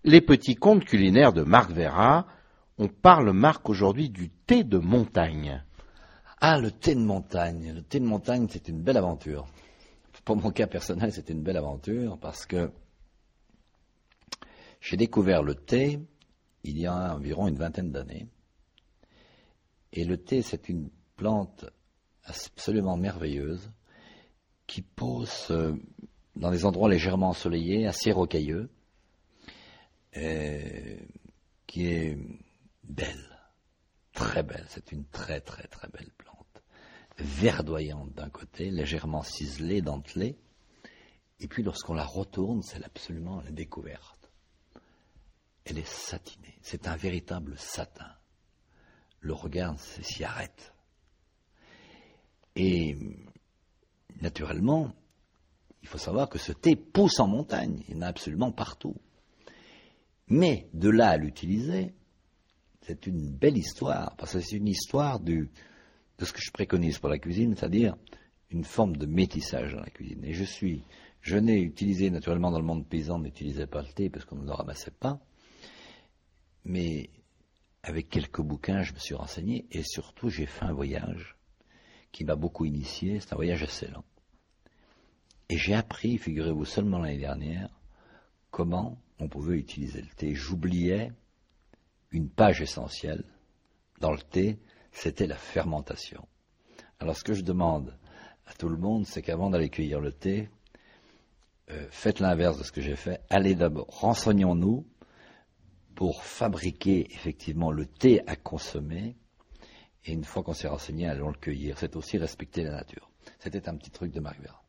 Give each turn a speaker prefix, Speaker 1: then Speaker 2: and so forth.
Speaker 1: Les petits contes culinaires de Marc Verrat. On parle, Marc, aujourd'hui du thé de montagne.
Speaker 2: Ah, le thé de montagne. Le thé de montagne, c'est une belle aventure. Pour mon cas personnel, c'était une belle aventure parce que j'ai découvert le thé il y a environ une vingtaine d'années. Et le thé, c'est une plante absolument merveilleuse qui pousse dans des endroits légèrement ensoleillés, assez rocailleux, qui est belle, très belle. C'est une très très très belle plante, verdoyante d'un côté, légèrement ciselée, dentelée, et puis lorsqu'on la retourne, c'est absolument la découverte. Elle est satinée, c'est un véritable satin. Le regard s'y arrête. Et naturellement, il faut savoir que ce thé pousse en montagne, il y en a absolument partout. Mais de là à l'utiliser, c'est une belle histoire, parce que c'est une histoire de ce que je préconise pour la cuisine, c'est-à-dire une forme de métissage dans la cuisine. Et je n'ai utilisé, naturellement dans le monde paysan, on n'utilisait pas le thé parce qu'on ne le ramassait pas, mais avec quelques bouquins, je me suis renseigné, et surtout j'ai fait un voyage qui m'a beaucoup initié, c'est un voyage assez lent. Et j'ai appris, figurez-vous, seulement l'année dernière, comment on pouvait utiliser le thé. J'oubliais une page essentielle dans le thé, c'était la fermentation. Alors ce que je demande à tout le monde, c'est qu'avant d'aller cueillir le thé, faites l'inverse de ce que j'ai fait. Allez d'abord, renseignons-nous pour fabriquer effectivement le thé à consommer. Et une fois qu'on s'est renseigné, allons le cueillir. C'est aussi respecter la nature. C'était un petit truc de Marc Verrat.